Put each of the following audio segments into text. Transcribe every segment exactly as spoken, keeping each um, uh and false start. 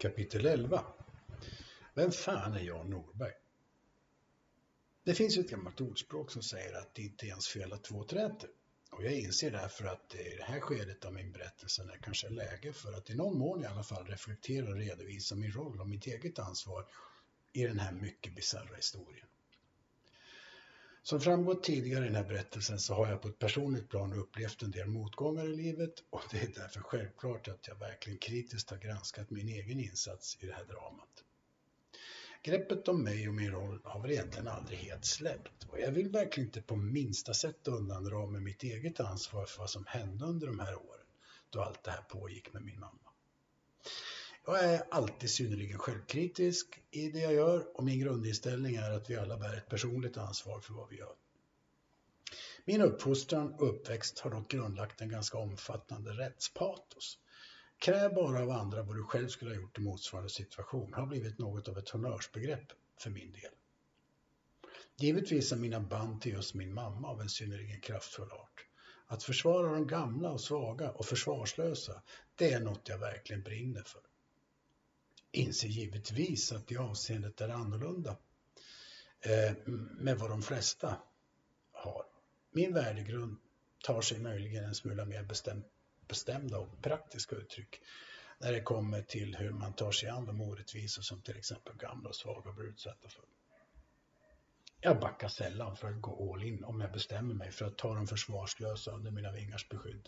Kapitel elva. Vem fan är Jan Norberg? Det finns ett gammalt ordspråk som säger att det inte är ens fel att två träter. Och jag inser därför att i det här skedet av min berättelse är kanske läge för att i någon mån i alla fall reflektera och redovisa min roll och mitt eget ansvar i den här mycket bizarra historien. Som framgått tidigare i den här berättelsen så har jag på ett personligt plan upplevt en del motgångar i livet och det är därför självklart att jag verkligen kritiskt har granskat min egen insats i det här dramat. Greppet om mig och min roll har väl egentligen aldrig helt släppt och jag vill verkligen inte på minsta sätt undandra mig mitt eget ansvar för vad som hände under de här åren då allt det här pågick med min mamma. Jag är alltid synnerligen självkritisk i det jag gör och min grundinställning är att vi alla bär ett personligt ansvar för vad vi gör. Min uppfostran och uppväxt har dock grundlagt en ganska omfattande rättspatos. Kräv bara av andra vad du själv skulle ha gjort i motsvarande situation har blivit något av ett honnörsbegrepp för min del. Givetvis är mina band till just min mamma av en synnerligen kraftfull art. Att försvara de gamla och svaga och försvarslösa, det är något jag verkligen brinner för. Inser givetvis att det avseendet är annorlunda eh, med vad de flesta har. Min värdegrund tar sig möjligen en smula mer bestäm, bestämda och praktiska uttryck när det kommer till hur man tar sig an de orättvisor som till exempel gamla och svaga blir utsatta för. Jag backar sällan för att gå all in om jag bestämmer mig för att ta de försvarslösa under mina vingars beskydd.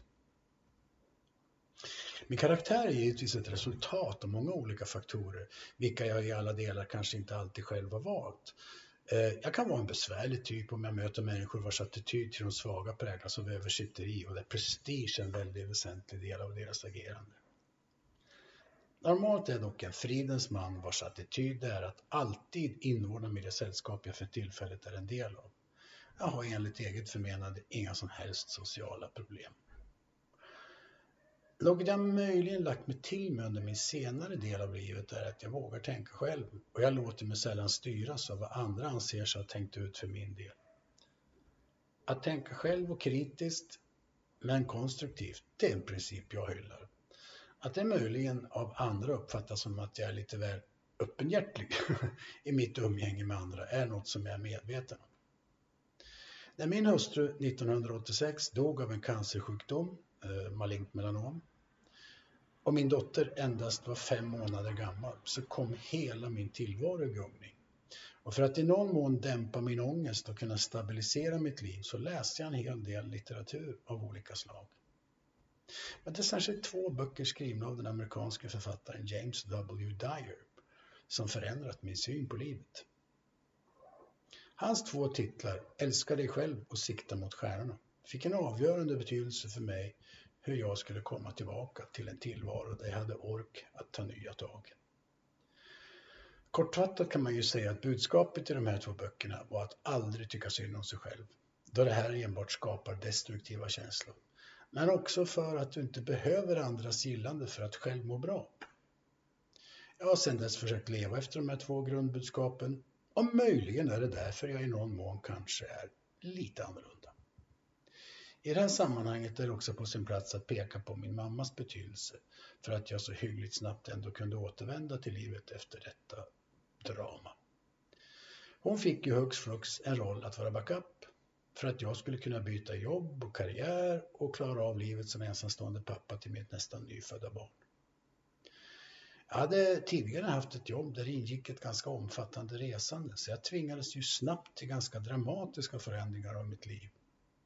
Min karaktär är givetvis ett resultat av många olika faktorer, vilka jag i alla delar kanske inte alltid själv har valt. Jag kan vara en besvärlig typ om jag möter människor vars attityd till de svaga präglas av översitteri och där prestige är en väldigt väsentlig del av deras agerande. Normalt är jag dock en fridens man vars attityd är att alltid inordna mig i det sällskap jag för tillfället är en del av. Jag har enligt eget förmenande inga som helst sociala problem. Något jag möjligen lagt mig till med under min senare del av livet är att jag vågar tänka själv och jag låter mig sällan styras av vad andra anser sig ha tänkt ut för min del. Att tänka själv och kritiskt men konstruktivt, det är en princip jag hyllar. Att det möjligen av andra uppfattas som att jag är lite väl öppenhjärtig i mitt umgänge med andra är något som jag är medveten om. När min hustru nittonhundraåttiosex dog av en cancersjukdom, eh, malignt melanom, och min dotter endast var fem månader gammal så kom hela min tillvaro i gungning. Och för att i någon mån dämpa min ångest och kunna stabilisera mitt liv så läste jag en hel del litteratur av olika slag. Men det är särskilt två böcker skrivna av den amerikanske författaren James W. Dyer som förändrat min syn på livet. Hans två titlar, Älska dig själv och Sikta mot stjärnorna, fick en avgörande betydelse för mig hur jag skulle komma tillbaka till en tillvaro där jag hade ork att ta nya tag. Kortfattat kan man ju säga att budskapet i de här två böckerna var att aldrig tycka synd om sig själv, då det här enbart skapar destruktiva känslor. Men också för att du inte behöver andras gillande för att själv må bra. Jag har sedan dess försökt leva efter de här två grundbudskapen och möjligen är det därför jag i någon mån kanske är lite annorlunda. I det här sammanhanget är det också på sin plats att peka på min mammas betydelse för att jag så hyggligt snabbt ändå kunde återvända till livet efter detta drama. Hon fick ju hux flux en roll att vara backup för att jag skulle kunna byta jobb och karriär och klara av livet som ensamstående pappa till mitt nästan nyfödda barn. Jag hade tidigare haft ett jobb där det ingick ett ganska omfattande resande så jag tvingades ju snabbt till ganska dramatiska förändringar av mitt liv.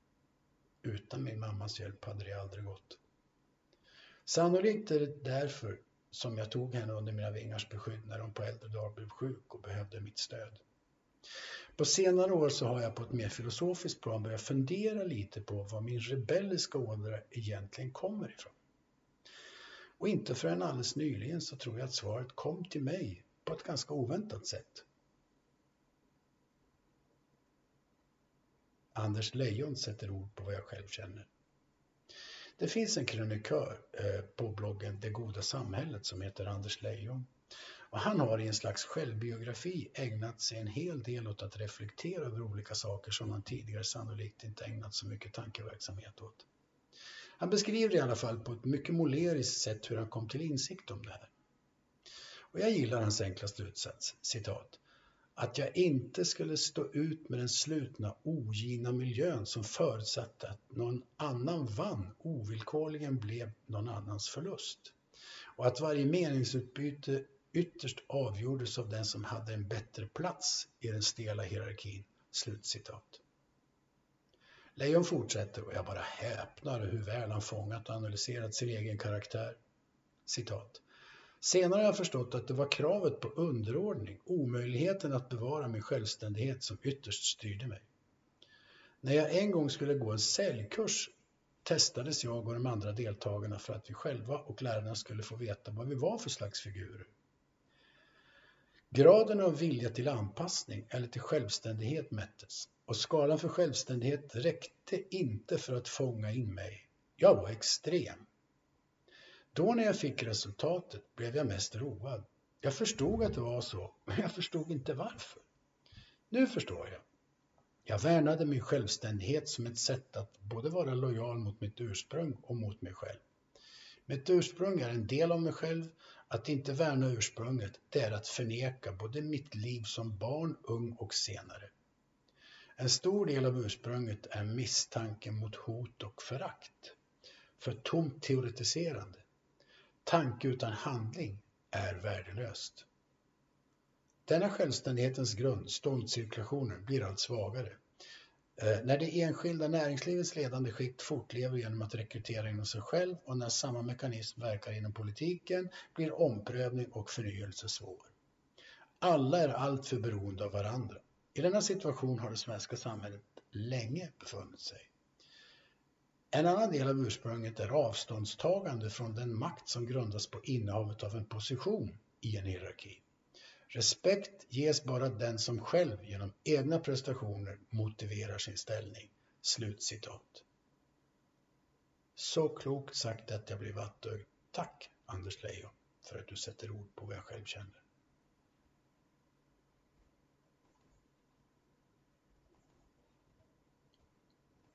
Utan min mammas hjälp hade det aldrig gått. Sannolikt är det därför som jag tog henne under mina vingars beskydd när hon på äldre dag blev sjuk och behövde mitt stöd. På senare år så har jag på ett mer filosofiskt plan börjat fundera lite på vad min rebelliska ådra egentligen kommer ifrån. Och inte förrän alldeles nyligen så tror jag att svaret kom till mig på ett ganska oväntat sätt. Anders Leijon sätter ord på vad jag själv känner. Det finns en krönikör eh, på bloggen Det goda samhället som heter Anders Leijon. Och han har i en slags självbiografi ägnat sig en hel del åt att reflektera över olika saker som han tidigare sannolikt inte ägnat så mycket tankeverksamhet åt. Han beskriver i alla fall på ett mycket måleriskt sätt hur han kom till insikt om det här. Och jag gillar hans enkla slutsats, citat. Att jag inte skulle stå ut med den slutna ogina miljön som förutsatte att någon annan vann ovillkorligen blev någon annans förlust. Och att varje meningsutbyte ytterst avgjordes av den som hade en bättre plats i den stela hierarkin. Slutcitat. Leijon fortsätter och jag bara häpnar hur väl han fångat och analyserat sin egen karaktär. Citat. Senare har jag förstått att det var kravet på underordning, omöjligheten att bevara min självständighet som ytterst styrde mig. När jag en gång skulle gå en säljkurs testades jag och de andra deltagarna för att vi själva och lärarna skulle få veta vad vi var för slags figurer. Graden av vilja till anpassning eller till självständighet mättes och skalan för självständighet räckte inte för att fånga in mig. Jag var extrem. Då när jag fick resultatet blev jag mest road. Jag förstod att det var så, men jag förstod inte varför. Nu förstår jag. Jag värnade min självständighet som ett sätt att både vara lojal mot mitt ursprung och mot mig själv. Mitt ursprung är en del av mig själv. Att inte värna ursprunget, det är att förneka både mitt liv som barn, ung och senare. En stor del av ursprunget är misstanken mot hot och förakt. För tomt teoretiserande. Tanke utan handling är värdelöst. Denna självständighetens grund, ståndcirkulationen, blir allt svagare. Eh, när det enskilda näringslivets ledande skikt fortlever genom att rekrytera inom sig själv och när samma mekanism verkar inom politiken blir omprövning och förnyelse svår. Alla är allt för beroende av varandra. I denna situation har det svenska samhället länge befunnit sig. En annan del av ursprunget är avståndstagande från den makt som grundas på innehavet av en position i en hierarki. Respekt ges bara den som själv genom egna prestationer motiverar sin ställning. Slutcitat. Så klokt sagt att jag blir vattögd. Tack Anders Leijon för att du sätter ord på vad jag själv känner.